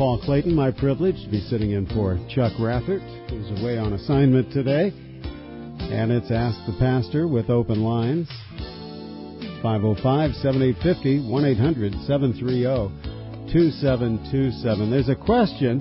Paul Clayton. My privilege to be sitting in for Chuck Rathert, who's away on assignment today. And it's Ask the Pastor with open lines. 505-7850, 1-800-730-2727. There's a question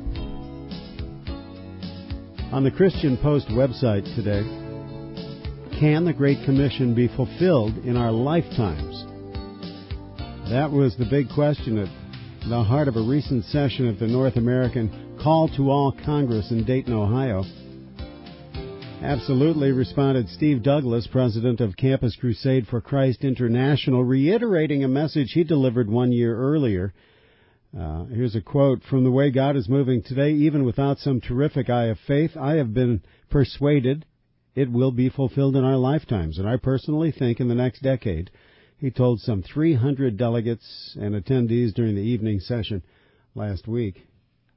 on the Christian Post website today. Can the Great Commission be fulfilled in our lifetimes? That was the big question at the heart of a recent session of the North American Call to All Congress in Dayton, Ohio. Absolutely, responded Steve Douglas, president of Campus Crusade for Christ International, reiterating a message he delivered 1 year earlier. Here's a quote: "From the way God is moving today, even without some terrific eye of faith, I have been persuaded it will be fulfilled in our lifetimes, and I personally think in the next decade," he told some 300 delegates and attendees during the evening session last week.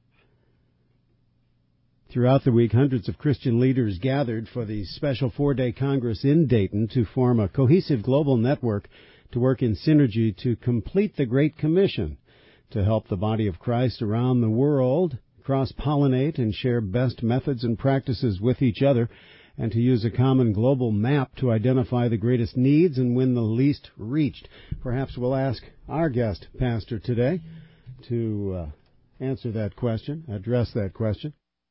Throughout the week, hundreds of Christian leaders gathered for the special 4-day Congress in Dayton to form a cohesive global network to work in synergy to complete the Great Commission, to help the body of Christ around the world cross-pollinate and share best methods and practices with each other, and to use a common global map to identify the greatest needs and win the least reached. Perhaps we'll ask our guest pastor today to answer that question, address that question.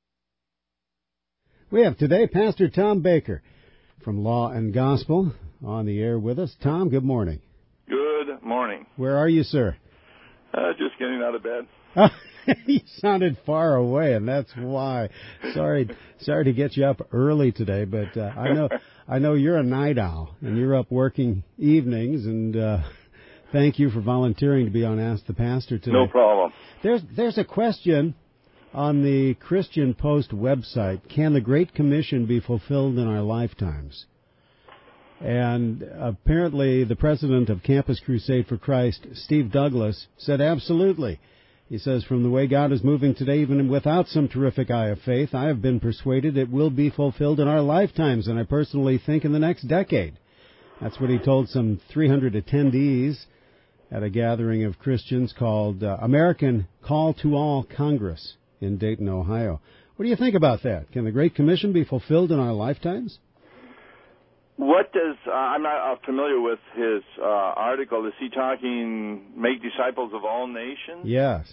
We have today Pastor Tom Baker from Law and Gospel on the air with us. Tom, good morning. Good morning. Where are you, sir? Just getting out of bed. You sounded far away, and that's why. Sorry to get you up early today, but I know you're a night owl, and you're up working evenings, and thank you for volunteering to be on Ask the Pastor today. No problem. There's a question on the Christian Post website: can the Great Commission be fulfilled in our lifetimes? And apparently the president of Campus Crusade for Christ, Steve Douglas, said absolutely. He says, "From the way God is moving today, even without some terrific eye of faith, I have been persuaded it will be fulfilled in our lifetimes, and I personally think in the next decade." That's what he told some 300 attendees at a gathering of Christians called American Call to All Congress in Dayton, Ohio. What do you think about that? Can the Great Commission be fulfilled in our lifetimes? What does, I'm not familiar with his article. Is he talking make disciples of all nations? Yes.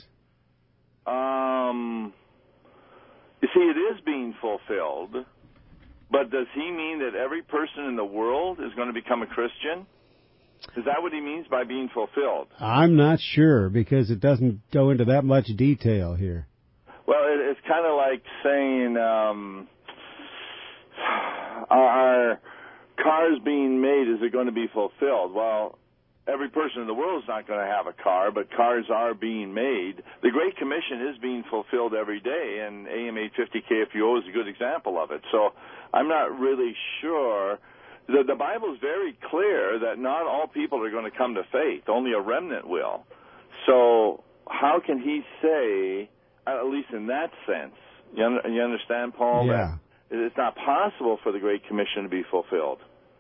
You see, it is being fulfilled, but does he mean that every person in the world is going to become a Christian? Is that what he means by being fulfilled? I'm not sure, because it doesn't go into that much detail here. Well, it's kind of like saying our cars being made, is it going to be fulfilled? Well, every person in the world is not going to have a car, but cars are being made. The Great Commission is being fulfilled every day, and AM 850 KFUO is a good example of it. So I'm not really sure. The Bible is very clear that not all people are going to come to faith. Only a remnant will. So how can he say, at least in that sense, you understand, Paul? Yeah. It's not possible for the Great Commission to be fulfilled.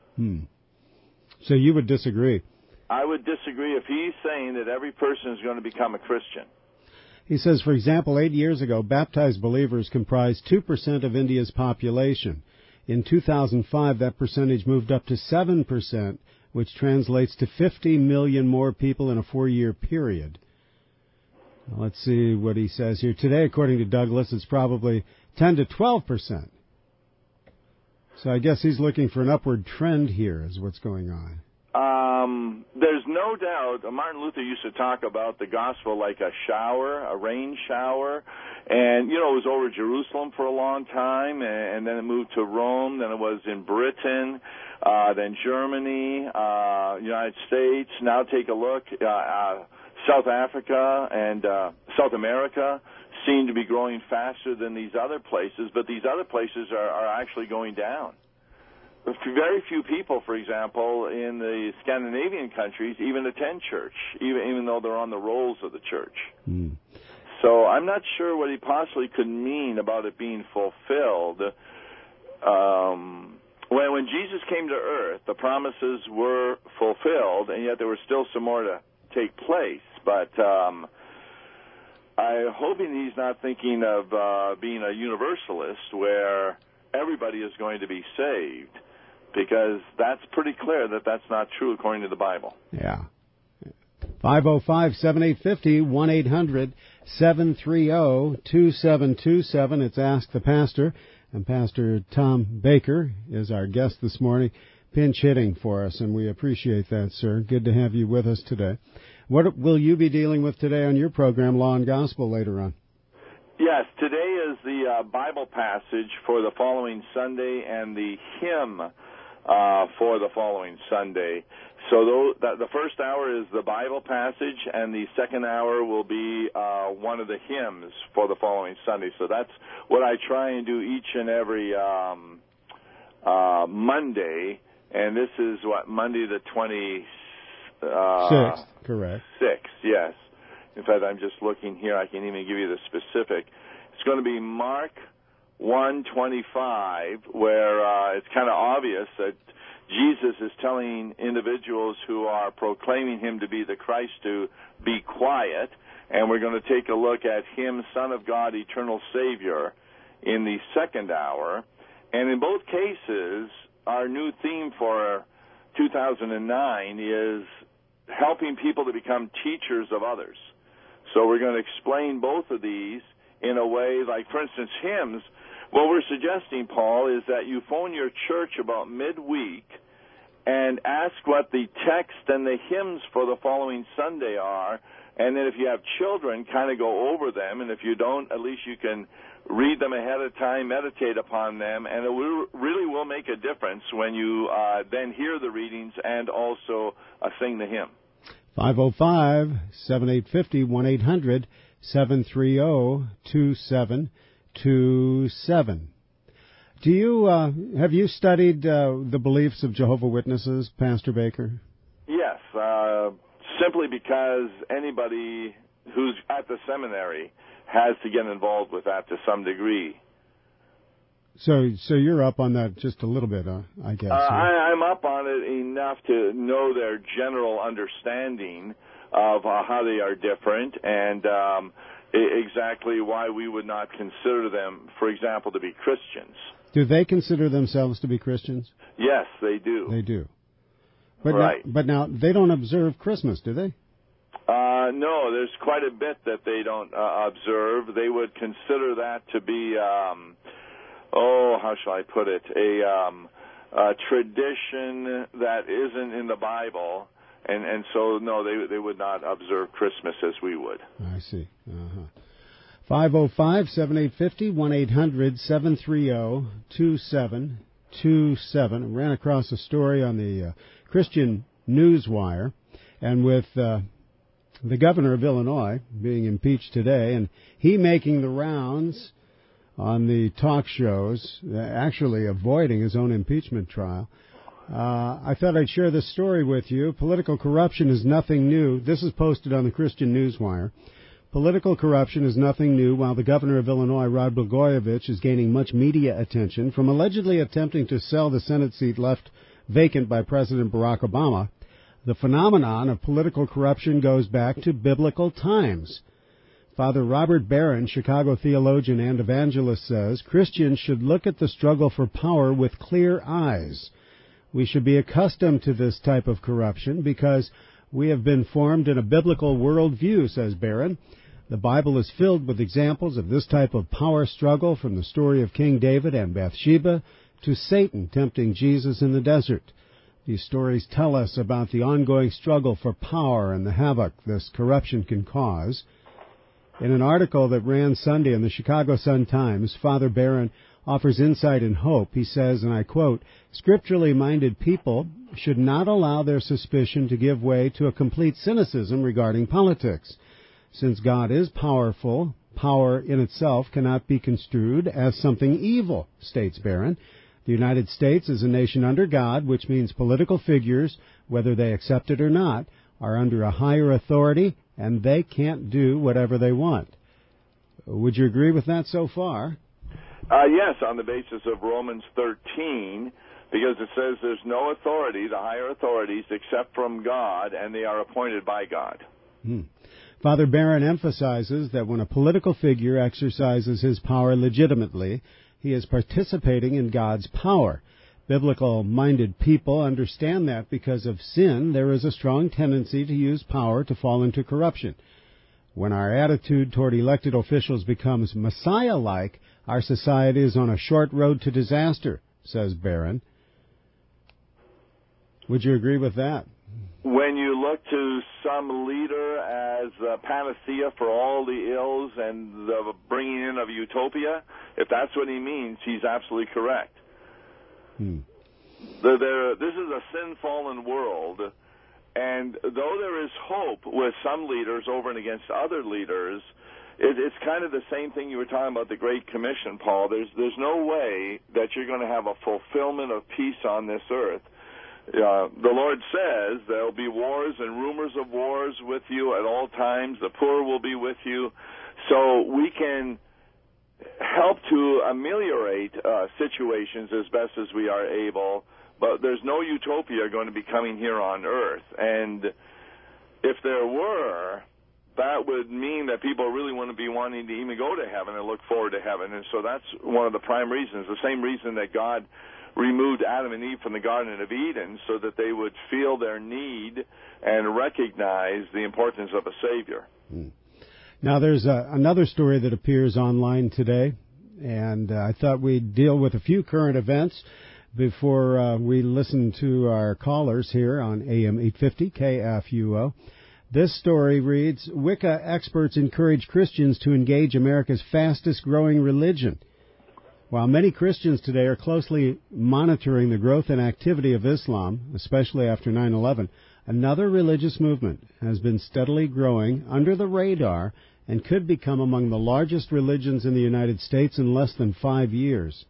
So you would disagree? I would disagree if he's saying that every person is going to become a Christian. He says, for example, 8 years ago, baptized believers comprised 2% of India's population. In 2005, that percentage moved up to 7%, which translates to 50 million more people in a 4-year period. Let's see what he says here. Today, according to Douglas, it's probably 10 to 12%. So I guess he's looking for an upward trend here is what's going on. There's no doubt, Martin Luther used to talk about the gospel like a shower, a rain shower. And, it was over Jerusalem for a long time, and then it moved to Rome, then it was in Britain, then Germany, United States. Now take a look, South Africa and South America seem to be growing faster than these other places, but these other places are actually going down. Very few people, for example, in the Scandinavian countries even attend church, even though they're on the rolls of the church. So I'm not sure what he possibly could mean about it being fulfilled. When Jesus came to earth, the promises were fulfilled, and yet there was still some more to take place. But I'm hoping he's not thinking of being a universalist where everybody is going to be saved, because that's pretty clear that that's not true according to the Bible. Yeah. 505-7850, 1-800-730-2727. It's Ask the Pastor, and Pastor Tom Baker is our guest this morning, pinch hitting for us, and we appreciate that, sir. Good to have you with us today. What will you be dealing with today on your program, Law and Gospel, later on? Yes, today is the Bible passage for the following Sunday and the hymn for the following Sunday. So the first hour is the Bible passage, and the second hour will be one of the hymns for the following Sunday. So that's what I try and do each and every Monday, and this is Monday the 26th, correct. 6th, yes. In fact, I'm just looking here. I can even give you the specific. It's going to be Mark 1:25, where it's kind of obvious that Jesus is telling individuals who are proclaiming him to be the Christ to be quiet, and we're going to take a look at him, Son of God, Eternal Savior, in the second hour. And in both cases, our new theme for 2009 is helping people to become teachers of others. So we're going to explain both of these in a way, like, for instance, hymns. What we're suggesting, Paul, is that you phone your church about midweek and ask what the text and the hymns for the following Sunday are, and then if you have children, kind of go over them, and if you don't, at least you can read them ahead of time, meditate upon them, and it really will make a difference when you then hear the readings and also sing the hymn. 505-7850, 1-800-730-2727. Do you have you studied the beliefs of Jehovah's Witnesses, Pastor Baker? Yes, simply because anybody who's at the seminary has to get involved with that to some degree. So you're up on that just a little bit, I guess. I'm up on it enough to know their general understanding of how they are different and exactly why we would not consider them, for example, to be Christians. Do they consider themselves to be Christians? Yes, they do. They do. But right. But now, they don't observe Christmas, do they? No, there's quite a bit that they don't observe. They would consider that to be, how shall I put it, a tradition that isn't in the Bible, and so, no, they would not observe Christmas as we would. I see. 505-7850, 1-800-730-2727. Ran across a story on the Christian Newswire, and with the governor of Illinois being impeached today, and he making the rounds on the talk shows, actually avoiding his own impeachment trial. I thought I'd share this story with you. Political corruption is nothing new. This is posted on the Christian Newswire. Political corruption is nothing new, while the governor of Illinois, Rod Blagojevich, is gaining much media attention from allegedly attempting to sell the Senate seat left vacant by President Barack Obama. The phenomenon of political corruption goes back to biblical times. Father Robert Barron, Chicago theologian and evangelist, says Christians should look at the struggle for power with clear eyes. We should be accustomed to this type of corruption because we have been formed in a biblical worldview, says Barron. The Bible is filled with examples of this type of power struggle, from the story of King David and Bathsheba to Satan tempting Jesus in the desert. These stories tell us about the ongoing struggle for power and the havoc this corruption can cause. In an article that ran Sunday in the Chicago Sun-Times, Father Barron offers insight and hope. He says, and I quote, "Scripturally minded people should not allow their suspicion to give way to a complete cynicism regarding politics. Since God is powerful, power in itself cannot be construed as something evil," states Barron. The United States is a nation under God, which means political figures, whether they accept it or not, are under a higher authority, and they can't do whatever they want. Would you agree with that so far? Yes, on the basis of Romans 13, because it says there's no authority, the higher authorities, except from God, and they are appointed by God. Father Barron emphasizes that when a political figure exercises his power legitimately, he is participating in God's power. Biblical-minded people understand that because of sin, there is a strong tendency to use power to fall into corruption. When our attitude toward elected officials becomes Messiah-like, our society is on a short road to disaster, says Barron. Would you agree with that? When you look to some leader as a panacea for all the ills and the bringing in of utopia, if that's what he means, he's absolutely correct. This is a sin-fallen world, and though there is hope with some leaders over and against other leaders, it's kind of the same thing you were talking about, the Great Commission, Paul. There's no way that you're going to have a fulfillment of peace on this earth. The Lord says there'll be wars and rumors of wars with you at all times. The poor will be with you. So we can help to ameliorate situations as best as we are able, but there's no utopia going to be coming here on earth. And if there were, that would mean that people really wouldn't be wanting to even go to heaven and look forward to heaven. And so that's one of the prime reasons, the same reason that God removed Adam and Eve from the Garden of Eden, so that they would feel their need and recognize the importance of a Savior. Now, there's another story that appears online today, and I thought we'd deal with a few current events before we listen to our callers here on AM 850 KFUO. This story reads, Wicca experts encourage Christians to engage America's fastest-growing religion. While many Christians today are closely monitoring the growth and activity of Islam, especially after 9/11, another religious movement has been steadily growing under the radar and could become among the largest religions in the United States in less than 5 years.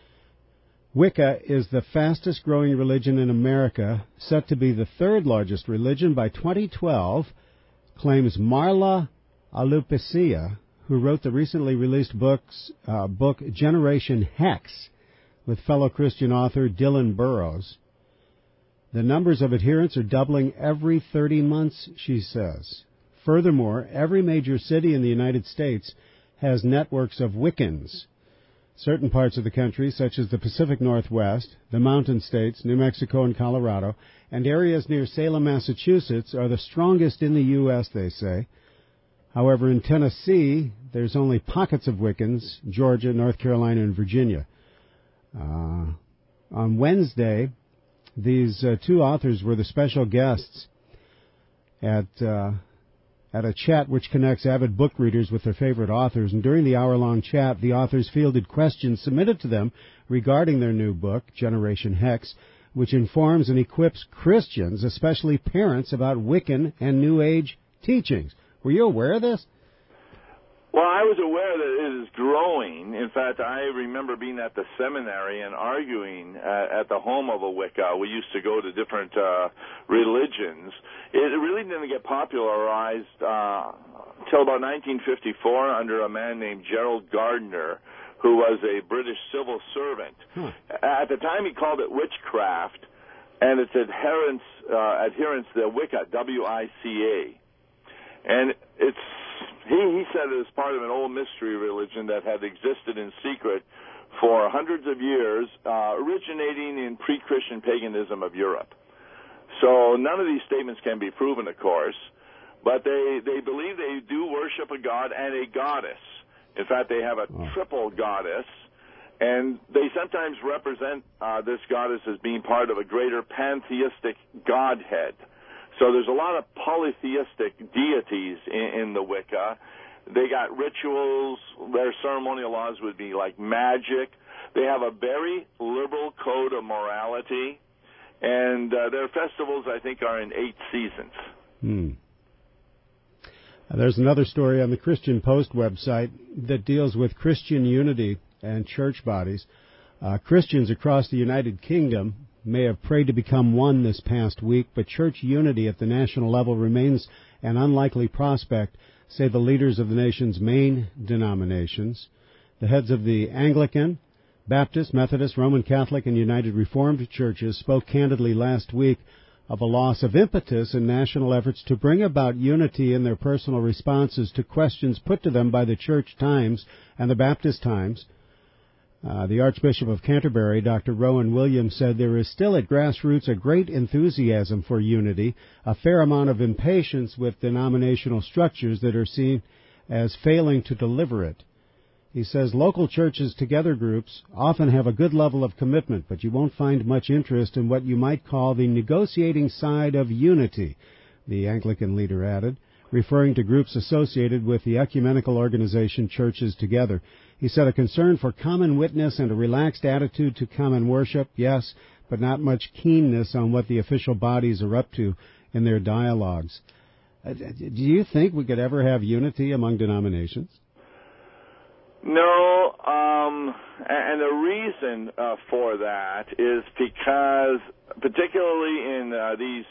Wicca is the fastest-growing religion in America, set to be the third largest religion by 2012, claims Marla Alupisia, who wrote the recently released book Generation Hex with fellow Christian author Dylan Burrows. The numbers of adherents are doubling every 30 months, she says. Furthermore, every major city in the United States has networks of Wiccans. Certain parts of the country, such as the Pacific Northwest, the Mountain States, New Mexico and Colorado, and areas near Salem, Massachusetts, are the strongest in the U.S., they say. However, in Tennessee, there's only pockets of Wiccans, Georgia, North Carolina, and Virginia. On Wednesday, these two authors were the special guests at a chat which connects avid book readers with their favorite authors. And during the hour-long chat, the authors fielded questions submitted to them regarding their new book, Generation Hex, which informs and equips Christians, especially parents, about Wiccan and New Age teachings. Were you aware of this? Well, I was aware that it is growing. In fact, I remember being at the seminary and arguing at the home of a Wicca. We used to go to different religions. It really didn't get popularized until about 1954 under a man named Gerald Gardner, who was a British civil servant. At the time, he called it witchcraft, and its adherents the Wicca, W-I-C-A. And he said it was part of an old mystery religion that had existed in secret for hundreds of years, originating in pre-Christian paganism of Europe. So none of these statements can be proven, of course, but they believe they do worship a god and a goddess. In fact, they have a triple goddess, and they sometimes represent this goddess as being part of a greater pantheistic godhead. So there's a lot of polytheistic deities in the Wicca. They got rituals. Their ceremonial laws would be like magic. They have a very liberal code of morality. And their festivals, I think, are in 8 seasons. There's another story on the Christian Post website that deals with Christian unity and church bodies. Christians across the United Kingdom may have prayed to become one this past week, but church unity at the national level remains an unlikely prospect, say the leaders of the nation's main denominations. The heads of the Anglican, Baptist, Methodist, Roman Catholic, and United Reformed churches spoke candidly last week of a loss of impetus in national efforts to bring about unity in their personal responses to questions put to them by the Church Times and the Baptist Times. The Archbishop of Canterbury, Dr. Rowan Williams, said there is still at grassroots a great enthusiasm for unity, a fair amount of impatience with denominational structures that are seen as failing to deliver it. He says local churches together groups often have a good level of commitment, but you won't find much interest in what you might call the negotiating side of unity, the Anglican leader added, referring to groups associated with the ecumenical organization Churches Together. He said a concern for common witness and a relaxed attitude to common worship, yes, but not much keenness on what the official bodies are up to in their dialogues. Do you think we could ever have unity among denominations? No, and the reason for that is because, particularly in these,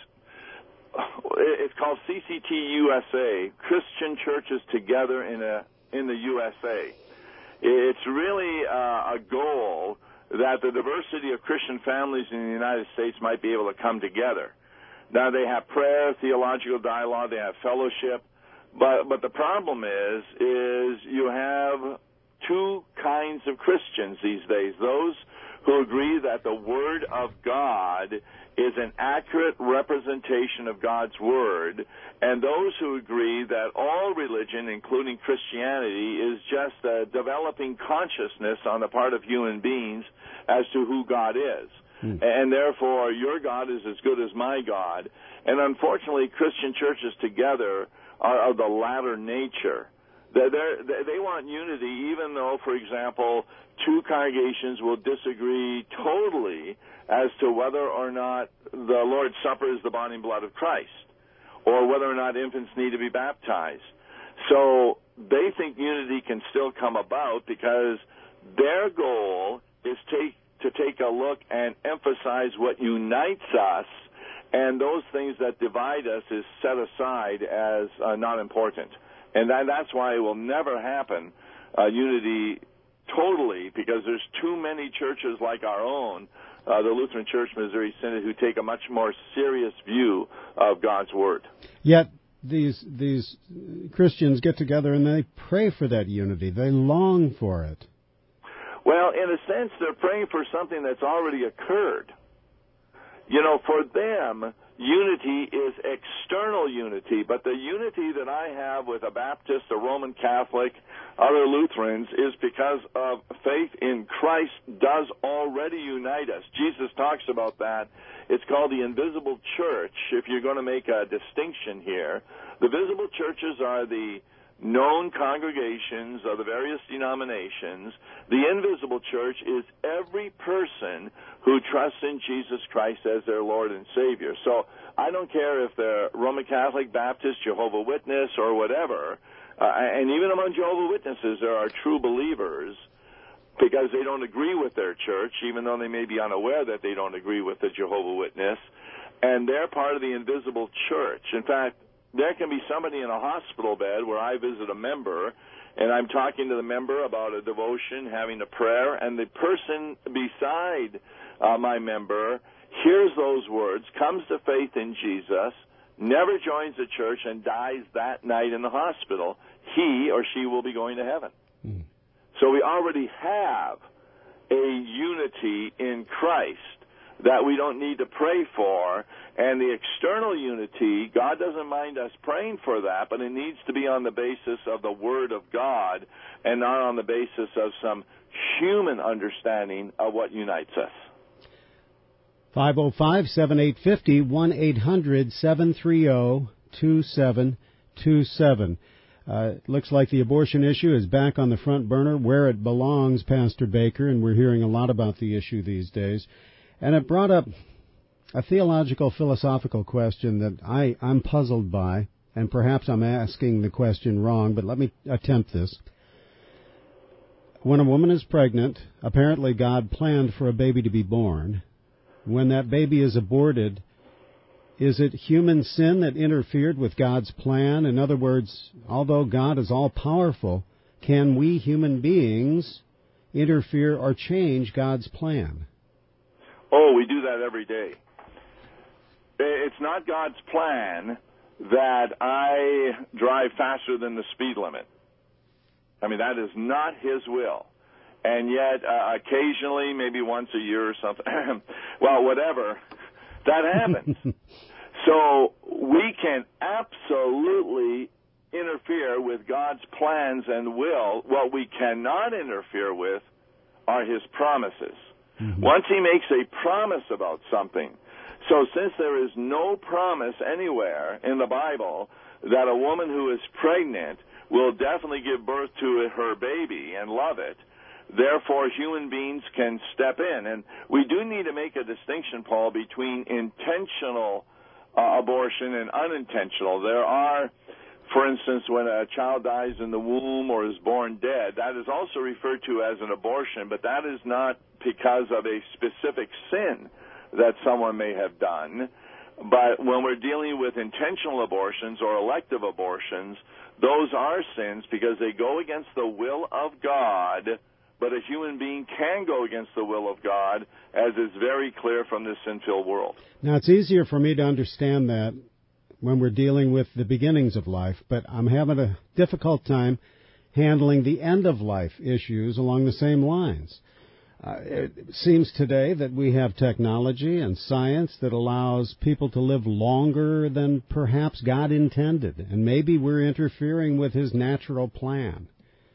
it's called CCT USA, Christian Churches Together in the USA. It's really a goal that the diversity of Christian families in the United States might be able to come together. Now, they have prayer, theological dialogue, they have fellowship, but the problem is you have two kinds of Christians these days. Those who agree that the Word of God is an accurate representation of God's Word, and those who agree that all religion, including Christianity, is just a developing consciousness on the part of human beings as to who God is. And therefore, your God is as good as my God. And unfortunately, Christian Churches Together are of the latter nature. They want unity, even though, for example, two congregations will disagree totally as to whether or not the Lord's Supper is the body and blood of Christ, or whether or not infants need to be baptized. So they think unity can still come about because their goal is to take a look and emphasize what unites us, and those things that divide us is set aside as not important. And that's why it will never happen, unity totally, because there's too many churches like our own, the Lutheran Church Missouri Synod, who take a much more serious view of God's Word. Yet these Christians get together and they pray for that unity. They long for it. Well, in a sense, they're praying for something that's already occurred. You know, for them, unity is external unity, but the unity that I have with a Baptist, a Roman Catholic, other Lutherans, is because of faith in Christ does already unite us. Jesus talks about that. It's called the invisible church, if you're going to make a distinction here. The visible churches are the known congregations of the various denominations. The invisible church is every person who trusts in Jesus Christ as their Lord and Savior. So I don't care if they're Roman Catholic, Baptist, Jehovah's Witness, or whatever, and even among Jehovah's Witnesses there are true believers because they don't agree with their church, even though they may be unaware that they don't agree with the Jehovah's Witness, and they're part of the invisible church. In fact, there can be somebody in a hospital bed where I visit a member, and I'm talking to the member about a devotion, having a prayer, and the person beside my member hears those words, comes to faith in Jesus, never joins the church, and dies that night in the hospital. He or she will be going to heaven. So we already have a unity in Christ that we don't need to pray for, and the external unity, God doesn't mind us praying for that, but it needs to be on the basis of the Word of God and not on the basis of some human understanding of what unites us. 505-7850, 1-800-730-2727. Looks like the abortion issue is back on the front burner where it belongs, Pastor Baker, and we're hearing a lot about the issue these days. And it brought up a theological, philosophical question that I'm puzzled by, and perhaps I'm asking the question wrong, but let me attempt this. When a woman is pregnant, apparently God planned for a baby to be born. When that baby is aborted, is it human sin that interfered with God's plan? In other words, although God is all-powerful, can we human beings interfere or change God's plan? Oh, we do that every day. it's not God's plan that I drive faster than the speed limit. I mean, that is not His will. And yet, occasionally, maybe once a year or something, well, whatever, that happens. So we can absolutely interfere with God's plans and will. What we cannot interfere with are His promises. Mm-hmm. Once He makes a promise about something, so since there is no promise anywhere in the Bible that a woman who is pregnant will definitely give birth to her baby and love it, therefore human beings can step in. And we do need to make a distinction, Paul, between intentional abortion and unintentional. There are, for instance, when a child dies in the womb or is born dead, that is also referred to as an abortion, but that is not because of a specific sin that someone may have done. But when we're dealing with intentional abortions or elective abortions, those are sins because they go against the will of God, but a human being can go against the will of God, as is very clear from this sin-filled world. Now, it's easier for me to understand that when we're dealing with the beginnings of life, but I'm having a difficult time handling the end-of-life issues along the same lines. It seems today that we have technology and science that allows people to live longer than perhaps God intended, and maybe we're interfering with His natural plan.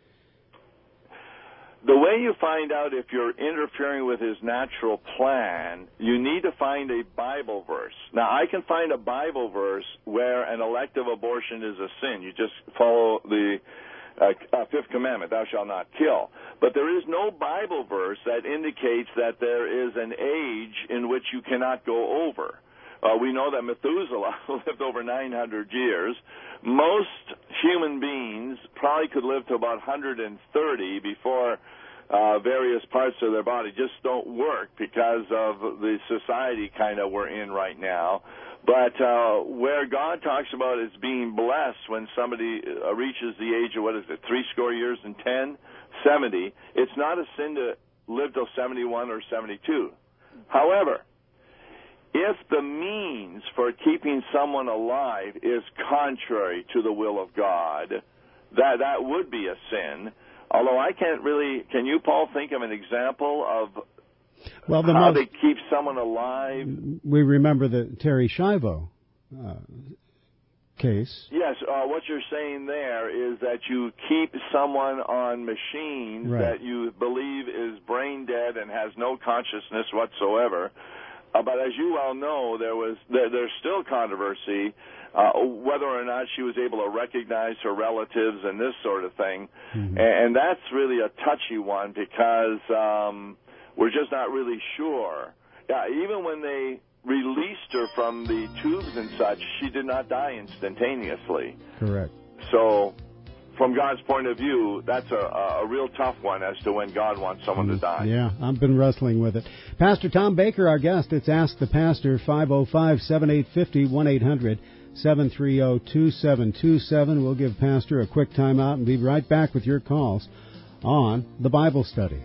The way you find out if you're interfering with His natural plan, you need to find a Bible verse. Now, I can find a Bible verse where an elective abortion is a sin. You just follow the Fifth Commandment, thou shalt not kill. But there is no Bible verse that indicates that there is an age in which you cannot go over. We know that Methuselah lived over 900 years. Most human beings probably could live to about 130 before various parts of their body just don't work because of the society kind of we're in right now. But where God talks about is being blessed when somebody reaches the age of, 70 years and 10, 70, it's not a sin to live till 71 or 72. However, if the means for keeping someone alive is contrary to the will of God, that would be a sin. Although I can't really, can you, Paul, think of an example of how they keep someone alive? We remember the Terry Schiavo case. Yes, what you're saying there is that you keep someone on machines that you believe is brain dead and has no consciousness whatsoever. But as you well know, there's still controversy whether or not she was able to recognize her relatives and this sort of thing. Mm-hmm. And that's really a touchy one because we're just not really sure. Yeah, even when they released her from the tubes and such, she did not die instantaneously. Correct. So from God's point of view, that's a real tough one as to when God wants someone to die. Yeah, I've been wrestling with it. Pastor Tom Baker, our guest. It's Ask the Pastor, 505-7850, 1-800-730-2727. We'll give Pastor a quick time out and be right back with your calls on the Bible study.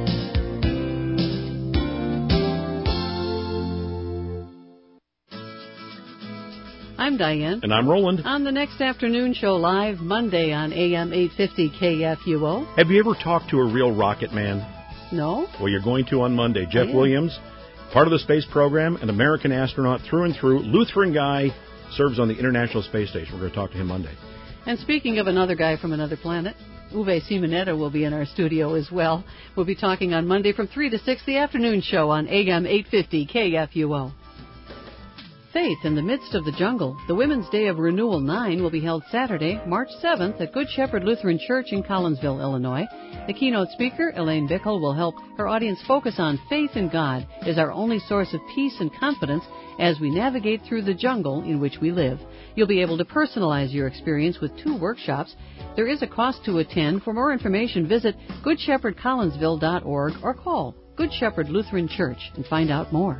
I'm Diane. And I'm Roland. On the Next Afternoon Show, live Monday on AM 850 KFUO. Have you ever talked to a real rocket man? No. Well, you're going to on Monday. Jeff Williams, part of the space program, an American astronaut through and through, Lutheran guy, serves on the International Space Station. We're going to talk to him Monday. And speaking of another guy from another planet, Uwe Simonetta will be in our studio as well. We'll be talking on Monday from 3 to 6, the afternoon show on AM 850 KFUO. Faith in the Midst of the Jungle. The Women's Day of Renewal 9 will be held Saturday, March 7th at Good Shepherd Lutheran Church in Collinsville, Illinois. The keynote speaker, Elaine Bickel, will help her audience focus on faith in God as our only source of peace and confidence as we navigate through the jungle in which we live. You'll be able to personalize your experience with 2 workshops. There is a cost to attend. For more information, visit goodshepherdcollinsville.org or call Good Shepherd Lutheran Church and find out more.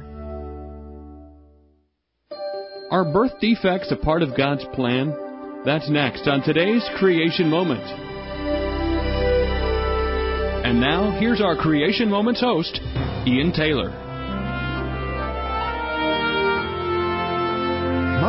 Are birth defects a part of God's plan? That's next on today's Creation Moment. And now, here's our Creation Moments host, Ian Taylor.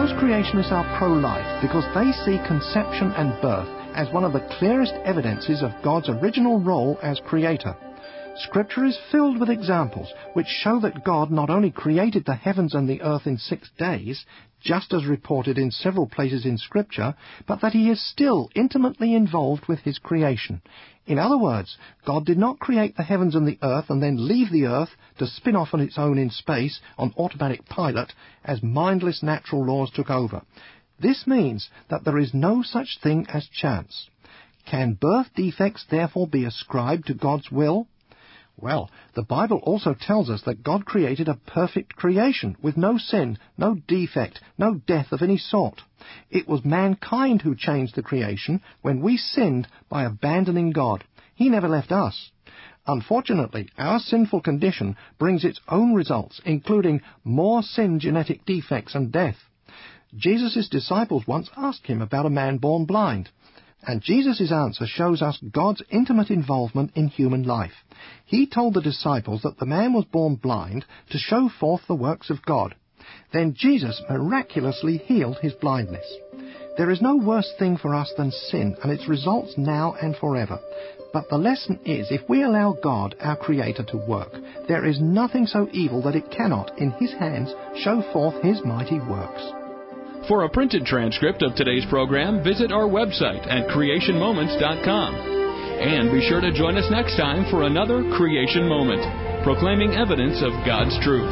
Most creationists are pro-life because they see conception and birth as one of the clearest evidences of God's original role as creator. Scripture is filled with examples which show that God not only created the heavens and the earth in 6 days, just as reported in several places in Scripture, but that he is still intimately involved with his creation. In other words, God did not create the heavens and the earth and then leave the earth to spin off on its own in space on automatic pilot as mindless natural laws took over. This means that there is no such thing as chance. Can birth defects therefore be ascribed to God's will? Well, the Bible also tells us that God created a perfect creation with no sin, no defect, no death of any sort. It was mankind who changed the creation when we sinned by abandoning God. He never left us. Unfortunately, our sinful condition brings its own results, including more sin, genetic defects, and death. Jesus' disciples once asked him about a man born blind. And Jesus' answer shows us God's intimate involvement in human life. He told the disciples that the man was born blind to show forth the works of God. Then Jesus miraculously healed his blindness. There is no worse thing for us than sin and its results now and forever. But the lesson is, if we allow God, our Creator, to work, there is nothing so evil that it cannot, in His hands, show forth His mighty works. For a printed transcript of today's program, visit our website at creationmoments.com. And be sure to join us next time for another Creation Moment, proclaiming evidence of God's truth.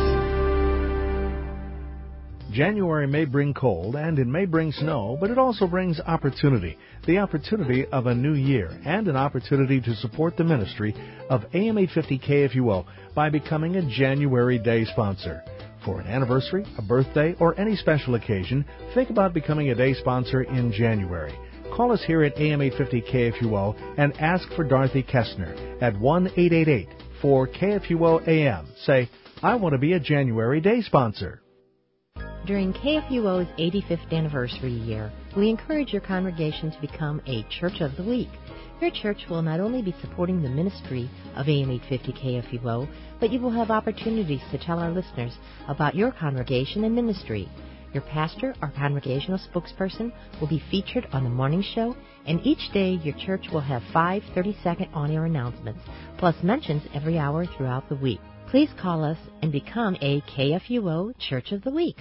January may bring cold and it may bring snow, but it also brings opportunity. The opportunity of a new year and an opportunity to support the ministry of AM 850 KFUO by becoming a January day sponsor. For an anniversary, a birthday, or any special occasion, think about becoming a day sponsor in January. Call us here at AM 850 KFUO and ask for Dorothy Kestner at 1-888-4-KFUO-AM. Say, I want to be a January day sponsor. During KFUO's 85th anniversary year, we encourage your congregation to become a Church of the Week. Your church will not only be supporting the ministry of AM 850 KFUO, but you will have opportunities to tell our listeners about your congregation and ministry. Your pastor or congregational spokesperson will be featured on the morning show, and each day your church will have 5 30-second on-air announcements, plus mentions every hour throughout the week. Please call us and become a KFUO Church of the Week.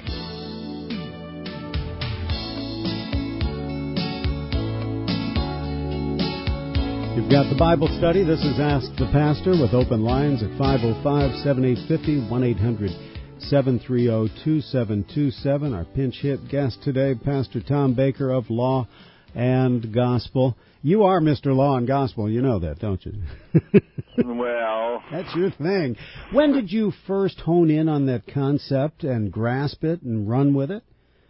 You've got the Bible study. This is Ask the Pastor with open lines at 505-7850, 1-800-730-2727. Our pinch hit guest today, Pastor Tom Baker of Law and Gospel. You are Mr. Law and Gospel. You know that, don't you? Well, that's your thing. When did you first hone in on that concept and grasp it and run with it?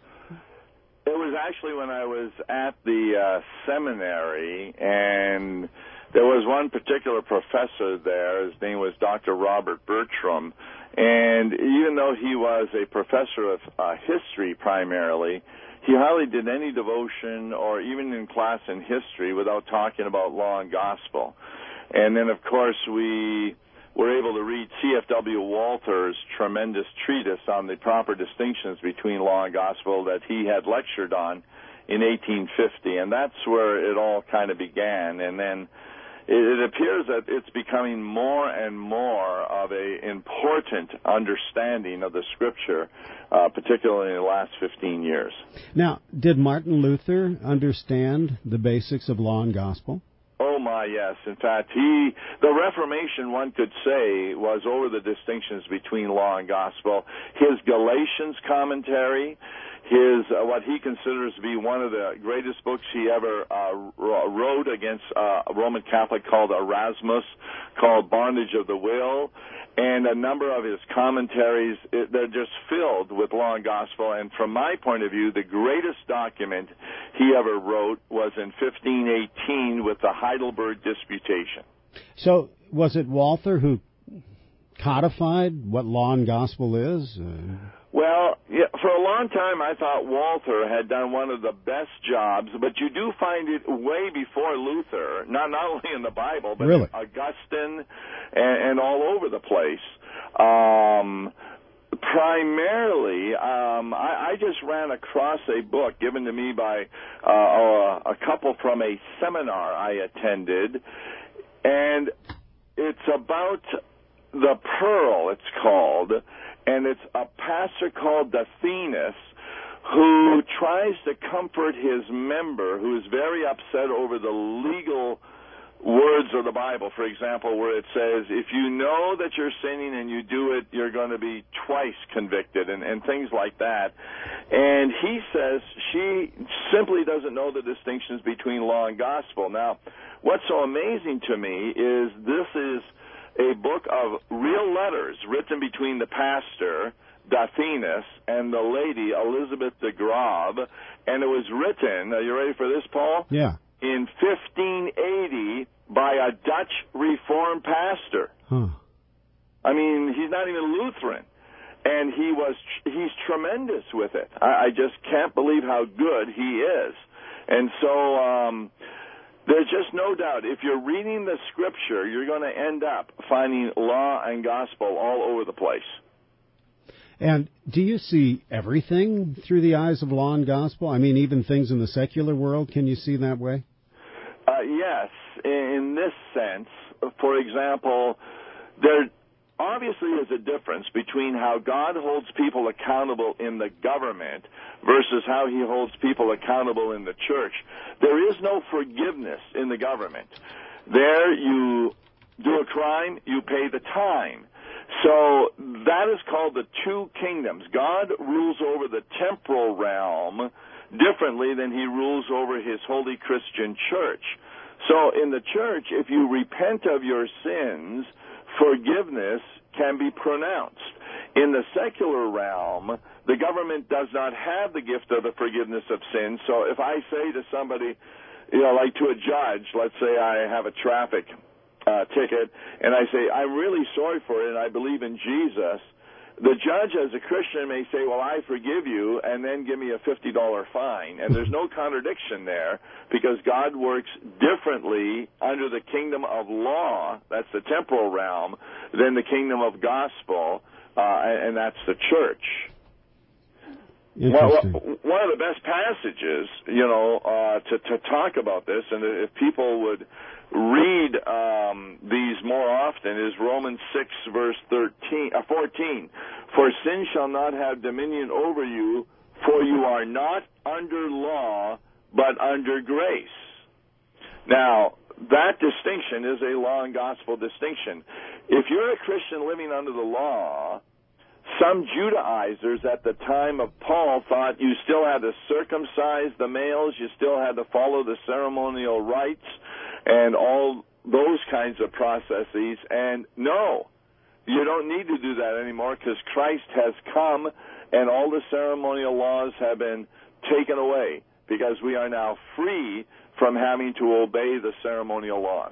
It was actually when I was at the seminary, and there was one particular professor there. His name was Dr. Robert Bertram, and even though he was a professor of history primarily, he hardly did any devotion or even in class in history without talking about law and gospel. And then, of course, we were able to read C.F.W. Walther's tremendous treatise on the proper distinctions between law and gospel that he had lectured on in 1850, and that's where it all kind of began. And then it appears that it's becoming more and more of an important understanding of the Scripture, particularly in the last 15 years. Now, did Martin Luther understand the basics of law and gospel? Oh, my, yes. In fact, the Reformation, one could say, was over the distinctions between law and gospel. His Galatians commentary, his what he considers to be one of the greatest books he ever wrote against a Roman Catholic called Erasmus, called Bondage of the Will, and a number of his commentaries, they're just filled with law and gospel. And from my point of view, the greatest document he ever wrote was in 1518 with the Heidelberg Disputation. So was it Walther who codified what law and gospel is? Well, yeah, for a long time I thought Walther had done one of the best jobs, but you do find it way before Luther, not only in the Bible, but really? Augustine and all over the place. primarily, I just ran across a book given to me by a couple from a seminar I attended, and it's about the Pearl, it's called, and it's a pastor called Dathenes who tries to comfort his member who is very upset over the legal words of the Bible, for example, where it says, if you know that you're sinning and you do it, you're going to be twice convicted, and things like that. And he says she simply doesn't know the distinctions between law and gospel. Now, what's so amazing to me is this is a book of real letters written between the pastor, Dathenes, and the lady, Elizabeth de Graaf, and it was written, are you ready for this, Paul? Yeah. In 1580 by a Dutch Reformed pastor. Huh. I mean, he's not even Lutheran, and he's tremendous with it. I just can't believe how good he is. And so there's just no doubt, if you're reading the Scripture, you're going to end up finding law and gospel all over the place. And do you see everything through the eyes of law and gospel? I mean, even things in the secular world, can you see that way? Yes, in this sense. For example, there obviously is a difference between how God holds people accountable in the government versus how he holds people accountable in the church. There is no forgiveness in the government. There you do a crime, you pay the time. So that is called the two kingdoms. God rules over the temporal realm differently than he rules over his holy Christian church. So in the church, if you repent of your sins, forgiveness can be pronounced. In the secular realm, the government does not have the gift of the forgiveness of sins. So if I say to somebody, like to a judge, let's say I have a traffic ticket, and I say, I'm really sorry for it, and I believe in Jesus, the judge, as a Christian, may say, well, I forgive you, and then give me a $50 fine. And there's no contradiction there, because God works differently under the kingdom of law, that's the temporal realm, than the kingdom of gospel, and that's the church. Interesting. One of the best passages, to talk about this, and if people would read these more often, is Romans 6, verse 14. For sin shall not have dominion over you, for you are not under law, but under grace. Now, that distinction is a law and gospel distinction. If you're a Christian living under the law, some Judaizers at the time of Paul thought you still had to circumcise the males, you still had to follow the ceremonial rites, and all those kinds of processes. And no, you don't need to do that anymore, because Christ has come and all the ceremonial laws have been taken away, because we are now free from having to obey the ceremonial laws.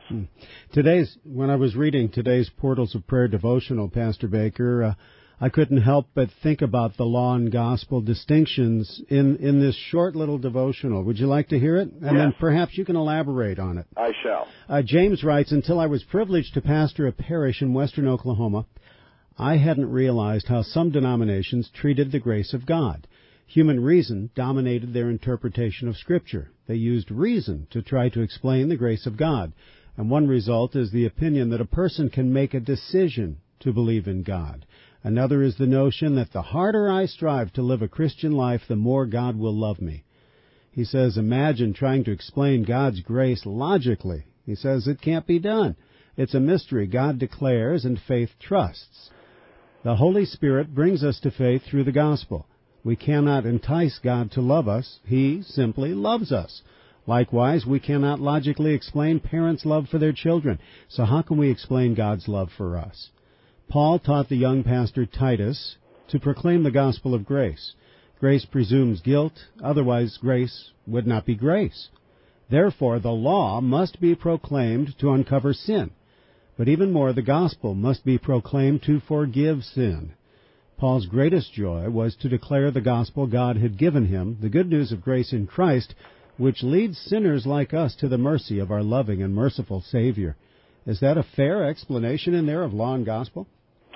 When I was reading today's Portals of Prayer devotional, Pastor Baker, I couldn't help but think about the law and gospel distinctions in this short little devotional. Would you like to hear it? And then perhaps you can elaborate on it. I shall. James writes, until I was privileged to pastor a parish in western Oklahoma, I hadn't realized how some denominations treated the grace of God. Human reason dominated their interpretation of Scripture. They used reason to try to explain the grace of God. And one result is the opinion that a person can make a decision to believe in God. Another is the notion that the harder I strive to live a Christian life, the more God will love me. He says, imagine trying to explain God's grace logically. He says it can't be done. It's a mystery God declares and faith trusts. The Holy Spirit brings us to faith through the gospel. We cannot entice God to love us. He simply loves us. Likewise, we cannot logically explain parents' love for their children. So how can we explain God's love for us? Paul taught the young pastor Titus to proclaim the gospel of grace. Grace presumes guilt, otherwise grace would not be grace. Therefore, the law must be proclaimed to uncover sin. But even more, the gospel must be proclaimed to forgive sin. Paul's greatest joy was to declare the gospel God had given him, the good news of grace in Christ, which leads sinners like us to the mercy of our loving and merciful Savior. Is that a fair explanation in there of law and gospel?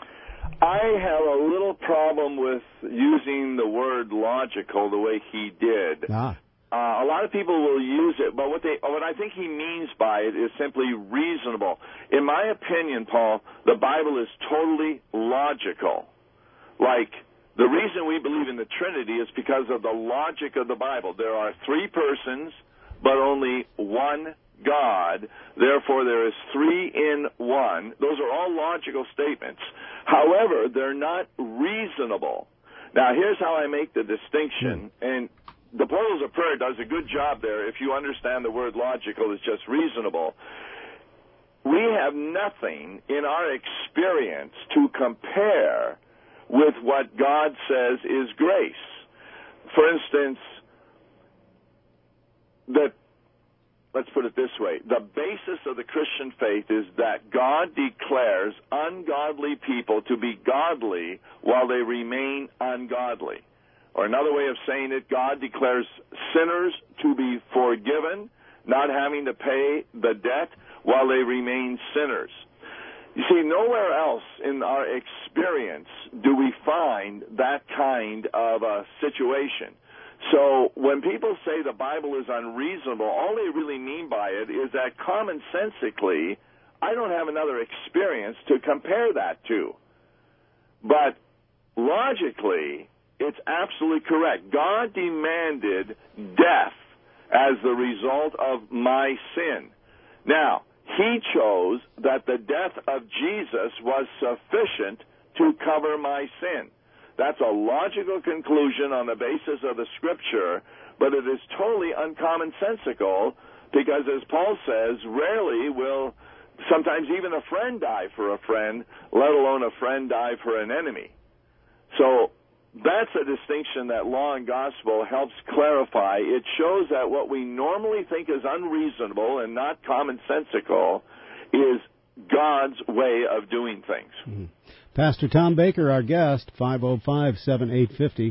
I have a little problem with using the word logical the way he did. A lot of people will use it, but what I think he means by it is simply reasonable. In my opinion, Paul, the Bible is totally logical. Like, the reason we believe in the Trinity is because of the logic of the Bible. There are three persons, but only one God. Therefore, there is three in one. Those are all logical statements. However, they're not reasonable. Now, here's how I make the distinction, and the Portals of Prayer does a good job there if you understand the word logical is just reasonable. We have nothing in our experience to compare with what God says is grace. For instance, let's put it this way. The basis of the Christian faith is that God declares ungodly people to be godly while they remain ungodly. Or another way of saying it, God declares sinners to be forgiven, not having to pay the debt while they remain sinners. You see, nowhere else in our experience do we find that kind of a situation. So when people say the Bible is unreasonable, all they really mean by it is that commonsensically, I don't have another experience to compare that to. But logically, it's absolutely correct. God demanded death as the result of my sin. Now, he chose that the death of Jesus was sufficient to cover my sin. That's a logical conclusion on the basis of the Scripture, but it is totally uncommonsensical because, as Paul says, rarely will sometimes even a friend die for a friend, let alone a friend die for an enemy. So that's a distinction that Law and Gospel helps clarify. It shows that what we normally think is unreasonable and not commonsensical is God's way of doing things. Mm-hmm. Pastor Tom Baker, our guest, 505-7850,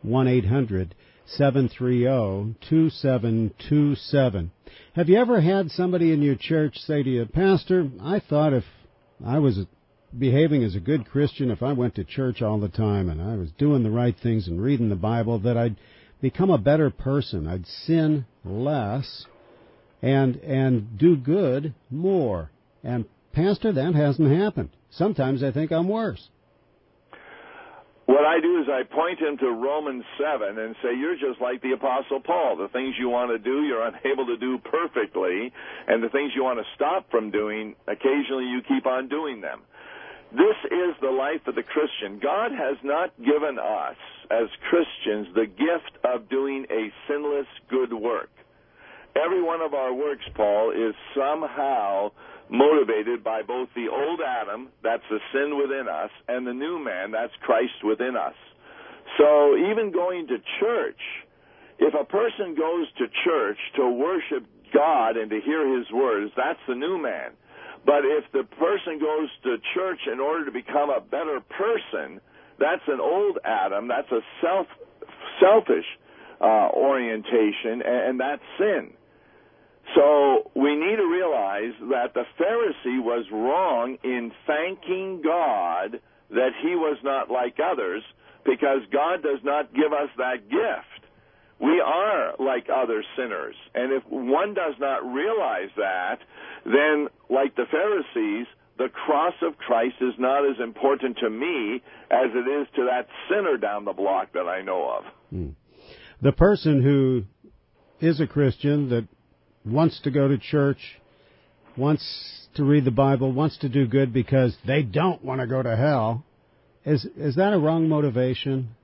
1-800-730-2727. Have you ever had somebody in your church say to you, Pastor, I thought if I was behaving as a good Christian, if I went to church all the time and I was doing the right things and reading the Bible, that I'd become a better person. I'd sin less and do good more. And Pastor, that hasn't happened. Sometimes I think I'm worse. What I do is I point him to Romans 7 and say, you're just like the Apostle Paul. The things you want to do, you're unable to do perfectly, and the things you want to stop from doing, occasionally you keep on doing them. This is the life of the Christian. God has not given us, as Christians, the gift of doing a sinless good work. Every one of our works, Paul, is somehow motivated by both the old Adam, that's the sin within us, and the new man, that's Christ within us. So even going to church, if a person goes to church to worship God and to hear His words, that's the new man. But if the person goes to church in order to become a better person, that's an old Adam, that's a selfish orientation, and that's sin. So we need to realize that the Pharisee was wrong in thanking God that he was not like others, because God does not give us that gift. We are like other sinners. And if one does not realize that, then, like the Pharisees, the cross of Christ is not as important to me as it is to that sinner down the block that I know of. The person who is a Christian that wants to go to church, wants to read the Bible, wants to do good because they don't want to go to hell, is that a wrong motivation?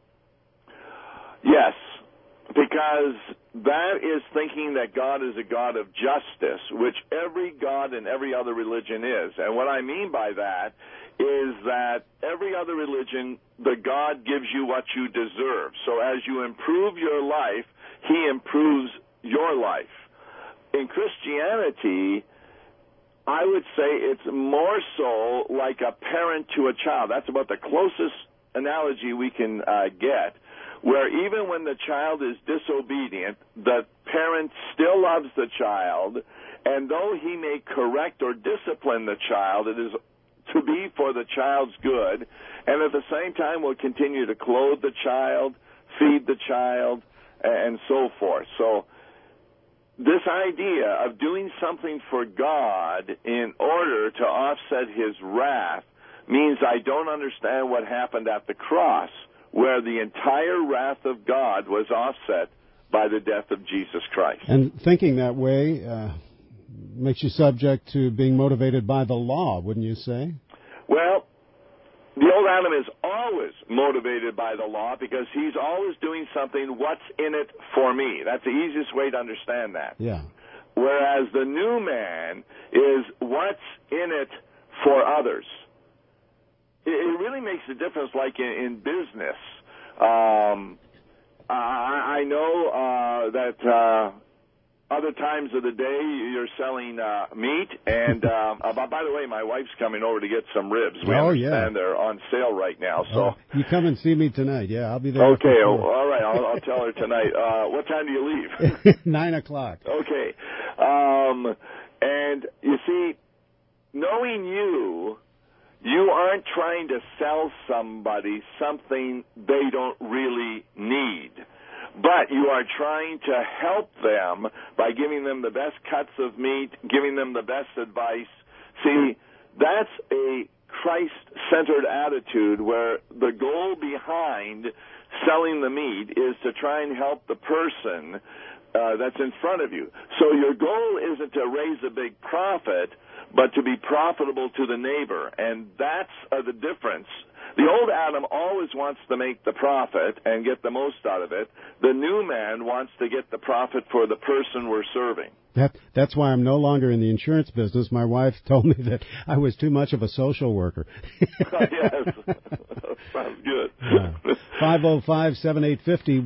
Yes, because that is thinking that God is a God of justice, which every God in every other religion is. And what I mean by that is that every other religion, the God gives you what you deserve. So as you improve your life, He improves your life. In Christianity, I would say it's more so like a parent to a child. That's about the closest analogy we can get, where even when the child is disobedient, the parent still loves the child, and though he may correct or discipline the child, it is to be for the child's good, and at the same time will continue to clothe the child, feed the child, and so forth. So this idea of doing something for God in order to offset his wrath means I don't understand what happened at the cross, where the entire wrath of God was offset by the death of Jesus Christ. And thinking that way makes you subject to being motivated by the law, wouldn't you say? Well, the old Adam is always motivated by the law because he's always doing something, what's in it for me. That's the easiest way to understand that. Yeah. Whereas the new man is what's in it for others. It really makes a difference, like in business. I know that other times of the day you're selling meat, and by the way, my wife's coming over to get some ribs. We understand they're on sale right now. So you come and see me tonight. Yeah, I'll be there. Okay, all right. I'll tell her tonight. What time do you leave? 9 o'clock. Okay. And you see, knowing you aren't trying to sell somebody something they don't really need, but you are trying to help them by giving them the best cuts of meat, giving them the best advice. See, that's a Christ-centered attitude where the goal behind selling the meat is to try and help the person that's in front of you. So your goal isn't to raise a big profit, but to be profitable to the neighbor, and that's the difference. The old Adam always wants to make the profit and get the most out of it. The new man wants to get the profit for the person we're serving. That's why I'm no longer in the insurance business. My wife told me that I was too much of a social worker. Yes. Sounds good. 505-7850,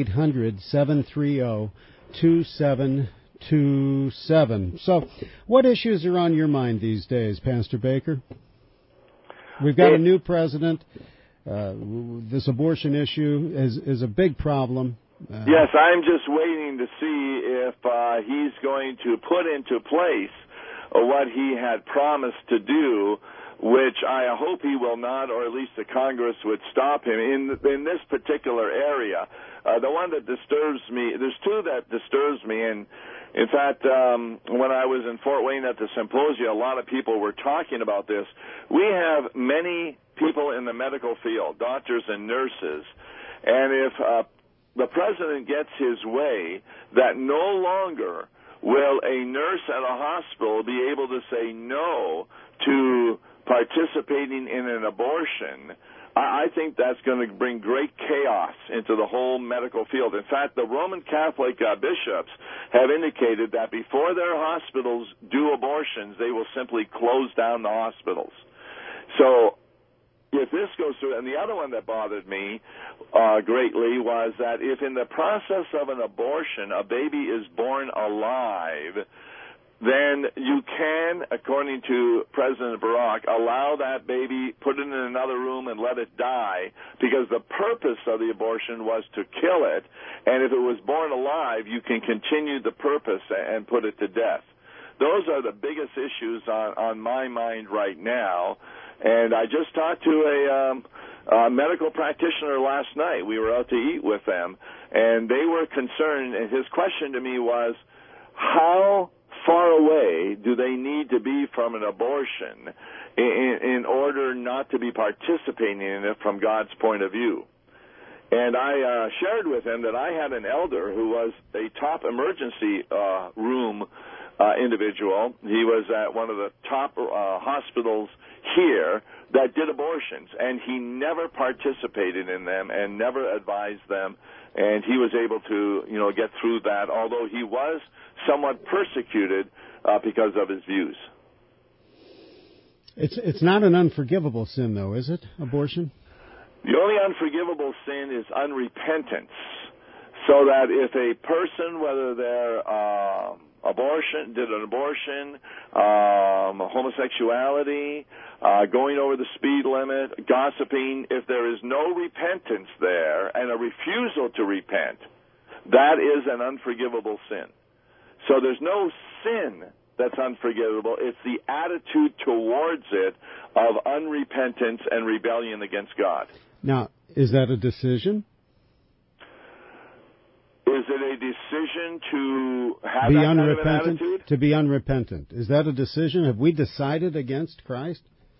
1-800-730-2727. So, what issues are on your mind these days, Pastor Baker? We've got a new president. This abortion issue is a big problem. Yes, I'm just waiting to see if he's going to put into place what he had promised to do, which I hope he will not, or at least the Congress would stop him in this particular area. The one that disturbs me, there's two that disturbs me, and in fact, when I was in Fort Wayne at the symposium, a lot of people were talking about this. We have many people in the medical field, doctors and nurses, and if the president gets his way, that no longer will a nurse at a hospital be able to say no to participating in an abortion, I think that's going to bring great chaos into the whole medical field. In fact, the Roman Catholic bishops have indicated that before their hospitals do abortions, they will simply close down the hospitals. So if this goes through, and the other one that bothered me greatly was that if in the process of an abortion a baby is born alive, then you can, according to President Barack, allow that baby, put it in another room and let it die, because the purpose of the abortion was to kill it, and if it was born alive, you can continue the purpose and put it to death. Those are the biggest issues on my mind right now, and I just talked to a medical practitioner last night. We were out to eat with them, and they were concerned, and his question to me was, how far away do they need to be from an abortion in order not to be participating in it from God's point of view? And I shared with him that I had an elder who was a top emergency room individual. He was at one of the top hospitals here that did abortions, and he never participated in them and never advised them, and he was able to, get through that, although he was somewhat persecuted because of his views. It's not an unforgivable sin, though, is it, abortion? The only unforgivable sin is unrepentance, so that if a person, whether they're did an abortion, homosexuality, going over the speed limit, gossiping, if there is no repentance there and a refusal to repent, that is an unforgivable sin. So there's no sin that's unforgivable. It's the attitude towards it of unrepentance and rebellion against God. Now, is that a decision? Is it a decision to have Be that kind of an unrepentant? attitude? To be unrepentant. Is that a decision? Have we decided against Christ?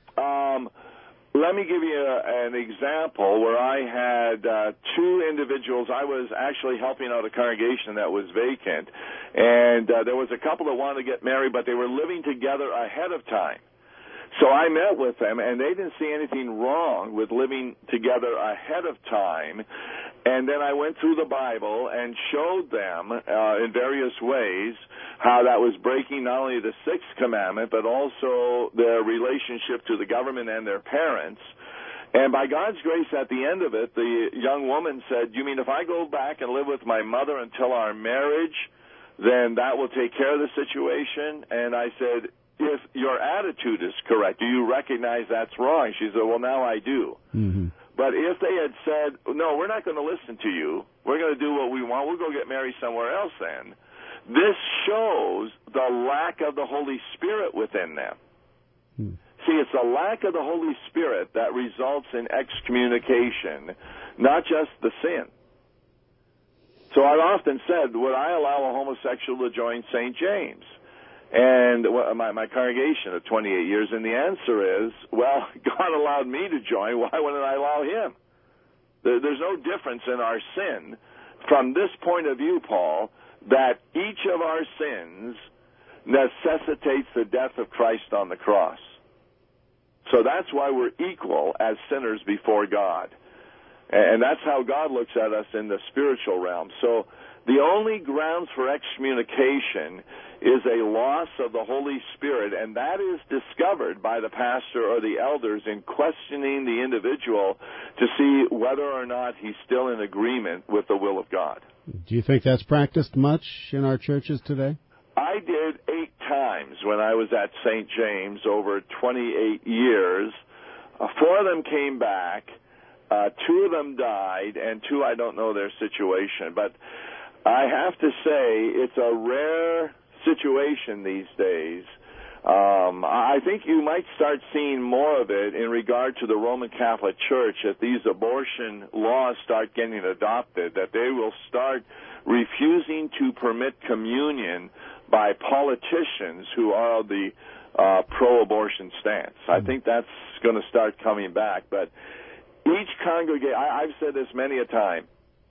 Let me give you an example where I had two individuals. I was actually helping out a congregation that was vacant, and there was a couple that wanted to get married, but they were living together ahead of time. So I met with them, and they didn't see anything wrong with living together ahead of time. And then I went through the Bible and showed them in various ways how that was breaking not only the Sixth Commandment, but also their relationship to the government and their parents. And by God's grace, at the end of it, the young woman said, "You mean if I go back and live with my mother until our marriage, then that will take care of the situation?" And I said, "If your attitude is correct, do you recognize that's wrong?" She said, "Well, now I do." Mm-hmm. But if they had said, "No, we're not going to listen to you. We're going to do what we want. We'll go get married somewhere else," then this shows the lack of the Holy Spirit within them. See, it's the lack of the Holy Spirit that results in excommunication, not just the sin. So I've often said, would I allow a homosexual to join St. James? And my congregation of 28 years, and the answer is, well, God allowed me to join. Why wouldn't I allow him? There's no difference in our sin. From this point of view, Paul, that each of our sins necessitates the death of Christ on the cross. So that's why we're equal as sinners before God. And that's how God looks at us in the spiritual realm. So the only grounds for excommunication is a loss of the Holy Spirit, and that is discovered by the pastor or the elders in questioning the individual to see whether or not he's still in agreement with the will of God. Do you think that's practiced much in our churches today? I did 8 times when I was at St. James over 28 years. 4 of them came back, 2 of them died, and 2 I don't know their situation. But I have to say it's a rare situation these days. I think you might start seeing more of it in regard to the Roman Catholic Church, that these abortion laws start getting adopted, that they will start refusing to permit communion by politicians who are of the pro-abortion stance. I think that's going to start coming back. But each congregation, I've said this many a time,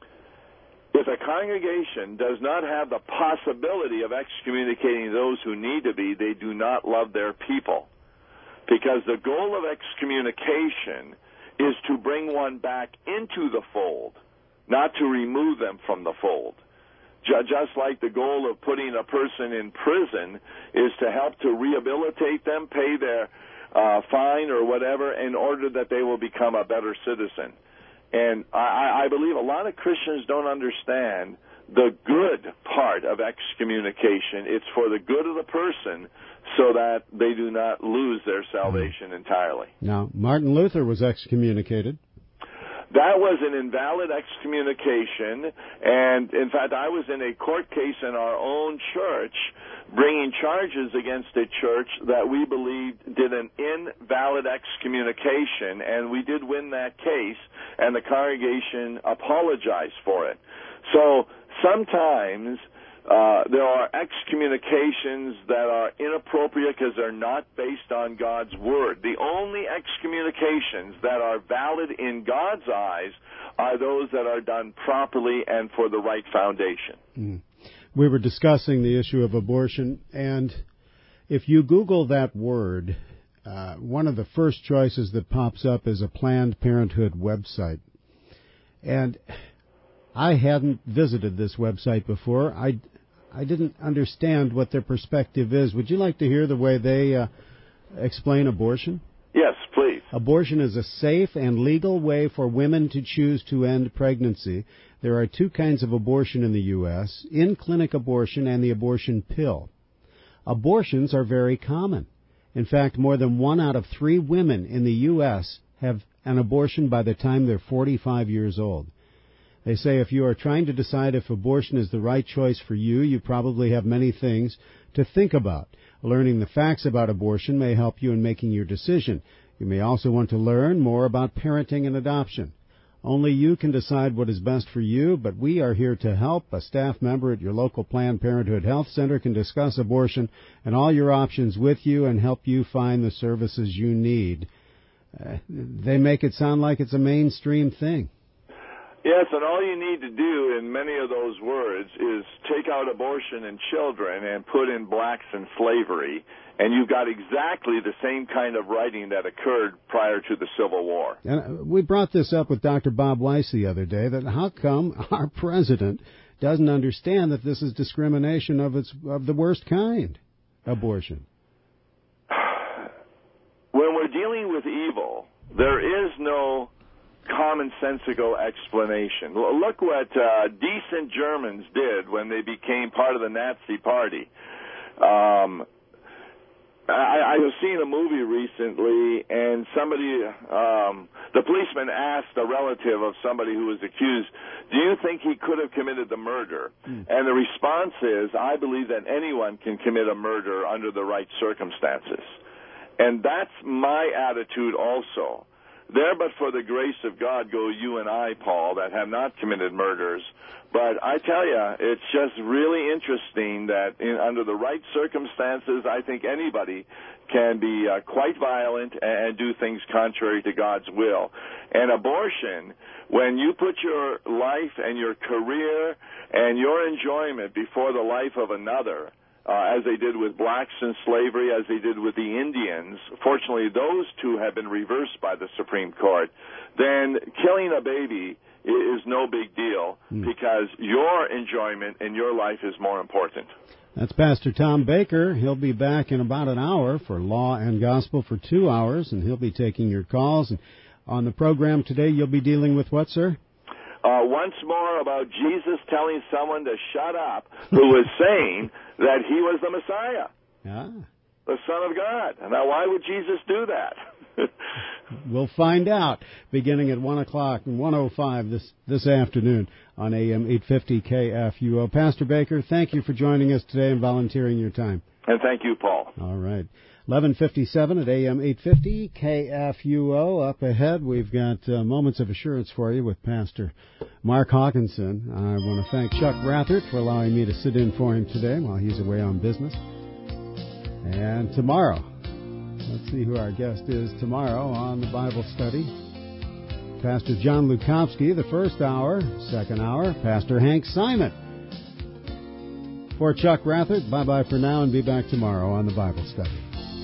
if a congregation does not have the possibility of excommunicating those who need to be, they do not love their people. Because the goal of excommunication is to bring one back into the fold, not to remove them from the fold. Just like the goal of putting a person in prison is to help to rehabilitate them, pay their fine or whatever, in order that they will become a better citizen. And I believe a lot of Christians don't understand the good part of excommunication. It's for the good of the person so that they do not lose their salvation entirely. Now, Martin Luther was excommunicated. That was an invalid excommunication, and in fact, I was in a court case in our own church bringing charges against a church that we believed did an invalid excommunication, and we did win that case, and the congregation apologized for it. So sometimes there are excommunications that are inappropriate because they're not based on God's Word. The only excommunications that are valid in God's eyes are those that are done properly and for the right foundation. We were discussing the issue of abortion, and if you Google that word, one of the first choices that pops up is a Planned Parenthood website. And I hadn't visited this website before. I didn't understand what their perspective is. Would you like to hear the way they explain abortion? Yes, please. Abortion is a safe and legal way for women to choose to end pregnancy. There are 2 kinds of abortion in the U.S., in-clinic abortion and the abortion pill. Abortions are very common. In fact, more than 1 out of 3 women in the U.S. have an abortion by the time they're 45 years old. They say if you are trying to decide if abortion is the right choice for you, you probably have many things to think about. Learning the facts about abortion may help you in making your decision. You may also want to learn more about parenting and adoption. Only you can decide what is best for you, but we are here to help. A staff member at your local Planned Parenthood Health Center can discuss abortion and all your options with you and help you find the services you need. They make it sound like it's a mainstream thing. Yes, and all you need to do in many of those words is take out abortion and children and put in blacks and slavery, and you've got exactly the same kind of writing that occurred prior to the Civil War. And we brought this up with Dr. Bob Weiss the other day, that how come our president doesn't understand that this is discrimination of the worst kind, abortion? When we're dealing with evil, there is no commonsensical explanation. Look what decent Germans did when they became part of the Nazi Party. I was seeing a movie recently, and the policeman asked a relative of somebody who was accused, do you think he could have committed the murder? And the response is, I believe that anyone can commit a murder under the right circumstances. And that's my attitude also. There but for the grace of God go you and I, Paul, that have not committed murders. But I tell you, it's just really interesting that under the right circumstances, I think anybody can be quite violent and do things contrary to God's will. And abortion, when you put your life and your career and your enjoyment before the life of another, as they did with blacks in slavery, as they did with the Indians. Fortunately, those two have been reversed by the Supreme Court. Then killing a baby is no big deal because your enjoyment in your life is more important. That's Pastor Tom Baker. He'll be back in about an hour for Law and Gospel for 2 hours, and he'll be taking your calls. And on the program today, you'll be dealing with what, sir? Once more about Jesus telling someone to shut up who was saying that he was the Messiah, the Son of God. Now, why would Jesus do that? We'll find out beginning at 1 o'clock and 1:05 this afternoon on AM 850 KFUO. Pastor Baker, thank you for joining us today and volunteering your time. And thank you, Paul. All right. 11:57 at AM 850 KFUO. Up ahead, we've got Moments of Assurance for you with Pastor Mark Hawkinson. I want to thank Chuck Rathert for allowing me to sit in for him today while he's away on business. And tomorrow, let's see who our guest is tomorrow on the Bible study. Pastor John Lukowski, the first hour. Second hour, Pastor Hank Simon. For Chuck Rathert, bye-bye for now, and be back tomorrow on the Bible study.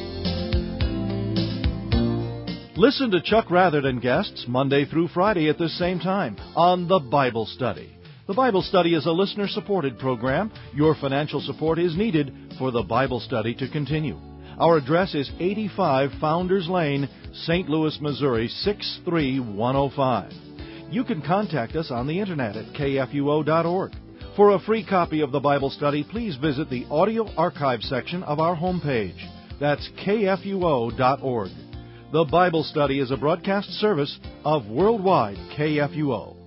Listen to Chuck Rathert and guests Monday through Friday at this same time on The Bible Study. The Bible Study is a listener-supported program. Your financial support is needed for The Bible Study to continue. Our address is 85 Founders Lane, St. Louis, Missouri, 63105. You can contact us on the Internet at kfuo.org. For a free copy of The Bible Study, please visit the audio archive section of our homepage. That's kfuo.org. The Bible Study is a broadcast service of Worldwide KFUO.